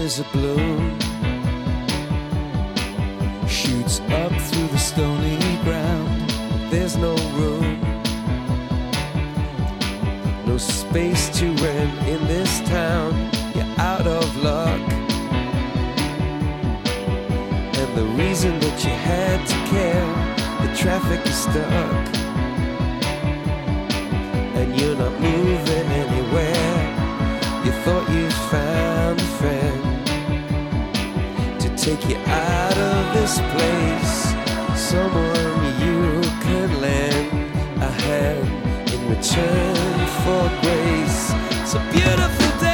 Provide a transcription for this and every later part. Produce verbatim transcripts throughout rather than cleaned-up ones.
as a bloom shoots up through the stony ground. There's no room, no space to rent in this town. You're out of luck, and the reason that you had to care, the traffic is stuck, and you're not moving anywhere. You thought you found a friend to take you out of this place, someone you can lend a hand in return for grace. It's a beautiful day.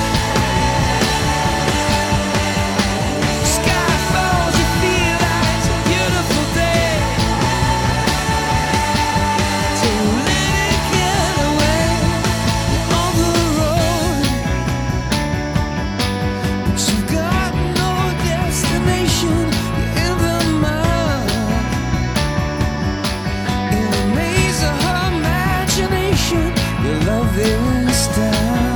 Sky falls, you feel like it's a beautiful day. So let it get away on the road, but you've got no destination. You're in the mud, in a maze of her imagination. Your love is down,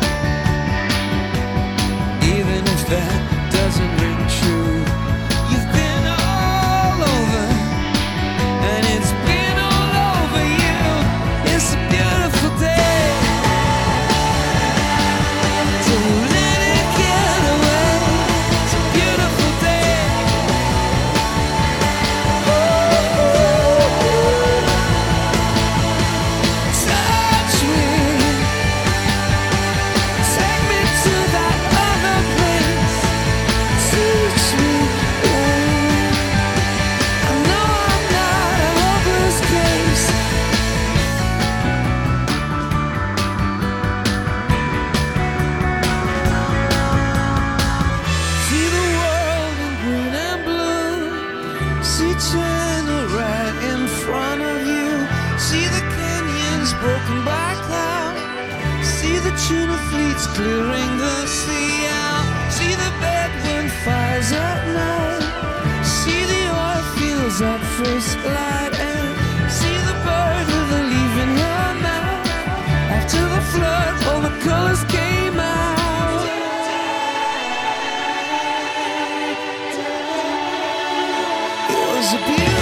even if that doesn't ring true. You've been all over, and it's been all over you. It's a beautiful day. So let it get away. It's a beautiful day. Touch me, take me to that other place. Teach me, I know I'm not a hopeless case. See the world in green and blue. See China right in front of you. See the canyons broken by cloud. See the tuna fleets clearing the sea out. See the bedroom fires at night. See the oil fields at first light. And see the bird with a leaf in her mouth. After the flood, all the colors came out. It was a beautiful